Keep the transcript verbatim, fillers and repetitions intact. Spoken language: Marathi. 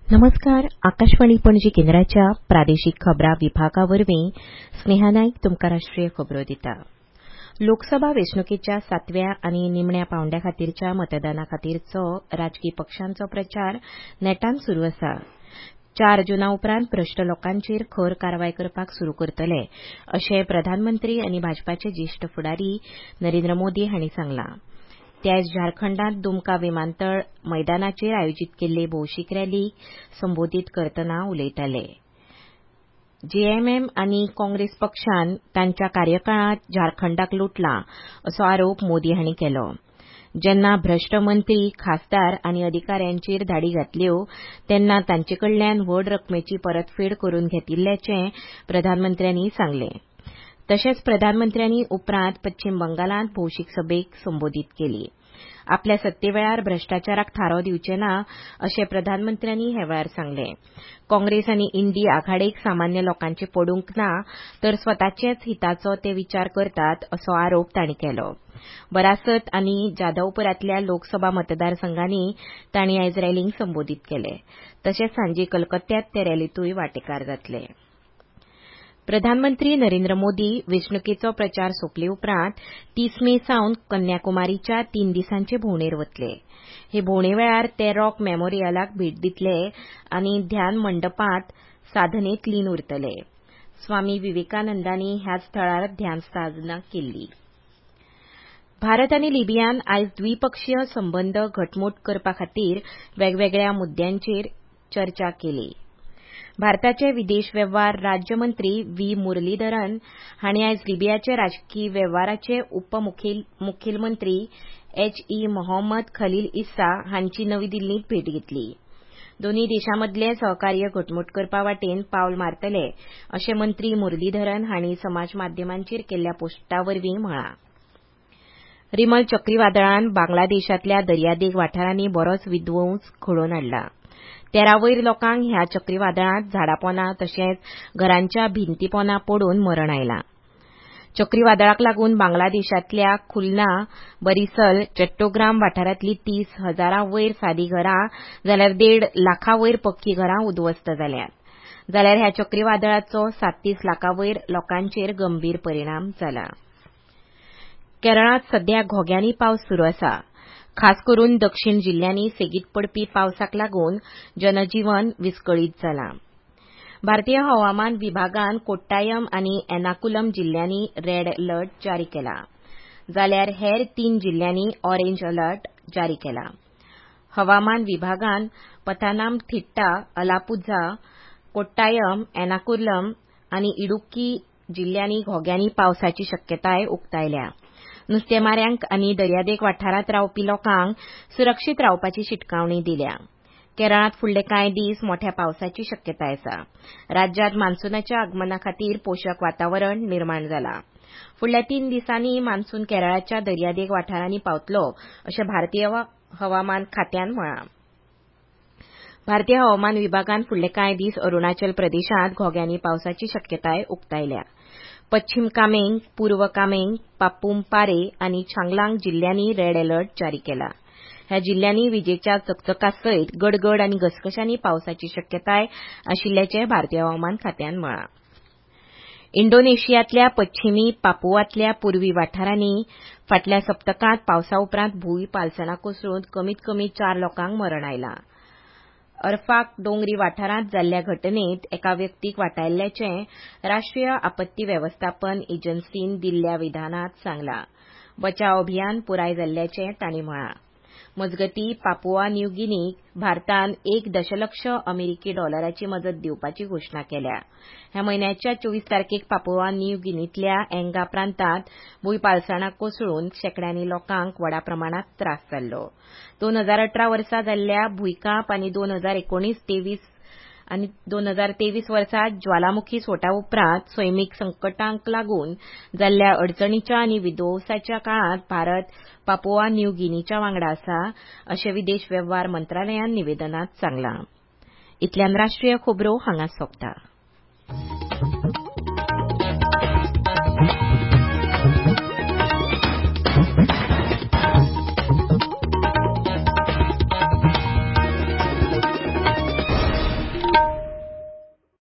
नमस्कार. आकाशवाणी पणजी केंद्राच्या प्रादेशीक खबरां विभागावरवीं स्नेहा नाईक तुमकां राष्ट्रीय खबरो दिता. लोकसभा वेंचणुकेच्या सातव्या आनी निमण्या पांवड्या खातीरच्या मतदाना खातीरचो राजकी पक्षांचो प्रचार नेटान सुरू आसा. चार जुना उपरांत भ्रश्ट लोकांचेर खर कारवाय करपाक सुरू करतले अशें प्रधानमंत्री आनी भाजपाचे ज्येश्ठ फुडारी नरेंद्र मोदी हांणी सांगलां. ते आयज झारखंडांत दुमका विमानतळ मैदानाचेर आयोजीत केल्ले भौशीक रॅलीक संबोधीत करतना उलयताले. जेएमएम आनी काँग्रेस पक्षान तांच्या कार्यकाळांत झारखंडाक लुटलां असो आरोप मोदी हांणी केलो. जेन्ना भ्रश्ट मंत्री, खासदार आनी अधिकाऱ्यांचेर धाडी घातल्यो तेन्ना तांचे कडल्यान व्हड रकमेची परतफेड करून घेतिल्ल्याचें प्रधानमंत्र्यांनी सांगलें. तशेंच प्रधानमंत्र्यांनी उपरांत पश्चीम बंगालांत भौशीक सभेक संबोधीत केली. आपल्या सत्तेवेळार भ्रश्टाचाराक थारो दिवचे ना अशें प्रधानमंत्र्यांनी हे वेळार सांगलें. काँग्रेस आनी इंडी आघाडेक सामान्य लोकांचें पडूंक ना तर स्वताचेच हिताचो ते विचार करतात असो आरोप तांणी केलो. बरासत आनी जादवपुरांतल्या लोकसभा मतदारसंघांनी तांणी आयज रॅलीक संबोधीत केलें. तशेंच सांजे कलकत्त्यांत ते रॅलींतूय वांटेकार जातले. प्रधानमंत्री नरेंद्र मोदी वेंचणुकेचो प्रचार सोंपले उपरांत तीस मे सावन कन्याकुमारीच्या तीन दिसांचे भोंवडेर वतले. हे भोंवडे वेळार ते रॉक मेमोरियलाक भेट दितले आनी ध्यान मंडपांत साधनेंत लीन उरतले. स्वामी विवेकानंदांनी ह्याच थळार ध्यान साधना केल्ली. भारत आनी लिबियान आयज द्विपक्षीय संबंद घटमूट करपा खातीर वेगवेगळ्या मुद्द्यांचेर चर्चा केली. भारताचे विदेश वेव्हार राज्य मंत्री व्ही मुरलीधरन हांणी आयज लिबियाचे राजकी वेव्हाराचे उपमुखेलमंत्री H E Mohamed Khalil Issa हांची नवी दिल्लींत भेट घेतली. दोनूय देशांमदलें सहकार्य घटमूट करपा वाटेन पावल मारतले अशें मंत्री मुरलीधरन हांणी समाज माध्यमांचेर केल्ल्या पोस्टावरवीं म्हळां. रिमल चक्रीवादळान बांगलादेशांतल्या दर्यादेग वाठारांनी बरोच विध्वंस घडोवन हाडला. तेरा वयर लोकांक ह्या चक्रीवादळांत झाडां पोंदां तशेंच घरांच्या भिंती पोंदां पडून मरण आयलां. चक्रीवादळाक लागून बांगलादेशांतल्या खुलना, बरिसल, चट्टोग्राम वाठारांतलीं तीस हजारां वयर सादी घरां जाल्यार देड लाखां वयर पक्की घरां उद्ध्वस्त जाल्यांत. जाल्यार ह्या चक्रीवादळाचो साततीस लाखां वयर लोकांचेर गंभीर परिणाम जाला. केरळांत सध्या घोग्यांनी पावस सुरू आसा. खास करून दक्षिण जिल्ल्यांनी सेगीत पडपी पावसाक लागून जनजीवन विस्कळीत जालां. भारतीय हवामान विभागान कोट्टायम आनी एर्नाकुलम जिल्ल्यांनी रेड अलर्ट जारी केला. जाल्यार हेर तीन जिल्ल्यांनी ऑरेंज अलर्ट जारी केला. हवामान विभागान पथानामथिट्टा, अलापुझा, कोट्टायम, एर्नाकुलम आनी इडुक्की जिल्ल्यांनी घोग्यांनी पावसाची शक्यताय उक्तायल्या. नुस्तेमाऱ्यांक आनी दर्यादेग वाठारांत रावपी लोकांक सुरक्षीत रावपाची शिटकावणी दिल्या. केरळांत फुडले कांय दीस मोठ्या पावसाची शक्यताय आसा. राज्यांत मान्सूनाच्या आगमना खातीर पोशक वातावरण निर्माण जालां. फुडल्या तीन दिसांनी मान्सून केरळाच्या दर्यादेग वाठारांनी पावतलो अशें भारतीय हवामान खात्यान म्हळां. भारतीय हवामान विभागान फुडले कांय दीस अरुणाचल प्रदेशांत घोग्यांनी पावसाची शक्यताय उक्तायल्या. पश्चीम कामेंग, पूर्व कामेंग, पापुम पारे आनी चांगलांग जिल्ल्यांनी रेड अलर्ट जारी केला. ह्या जिल्ल्यांनी विजेच्या चकचका सयत गडगड आनी घसघश्यांनी पावसाची शक्यताय आशिल्ल्याचें भारतीय हवामान खात्यान म्हळां. इंडोनेशियांतल्या पश्चिमी पापुआंतल्या पूर्वी वाठारांनी फाटल्या सप्तकांत पावसा उपरांत भूंय पालसणां कोसळून कमीत कमी चार लोकांक मरण आयलां. अरफाक दोंगरी वाठारांत जाल्ल्या घटनेंत एका व्यक्तीक वाटायिल्ल्याचें राष्ट्रीय आपत्ती वेवस्थापन एजन्सीन दिल्ल्या विधानांत सांगलां. बचाव अभियान पुराय जाल्ल्याचें तांणी म्हळां. मजगतीं पापुआ न्यू गिनीक भारतान एक दशलक्ष अमेरिकी डॉलराची मजत दिवपाची घोशणा केल्या. ह्या म्हयन्याच्या चोवीस तारखेक पापुआ न्यू गिनींतल्या एंगा प्रांतांत भूंयपालसणां कोसळून शेकड्यांनी लोकांक व्हडा प्रमाणांत त्रास जाल्लो. दोन हजार अठरा वर्सा जाल्ल्या भूंयकांप आनी दोन हजार एकोणीस तेवीस आनी दोन हजार तेवीस वर्सा ज्वालामुखी स्फोटा उपरांत सैमीक संकटांक लागून जाल्ल्या अडचणीच्या आनी विध्वंसाच्या काळांत भारत पापुआ न्यू गिनीच्या वांगडा आसा अशें विदेश वेव्हार मंत्रालयान निवेदनांत सांगलां. इतल्यान राष्ट्रीय खबरो हांगाच सोंपता.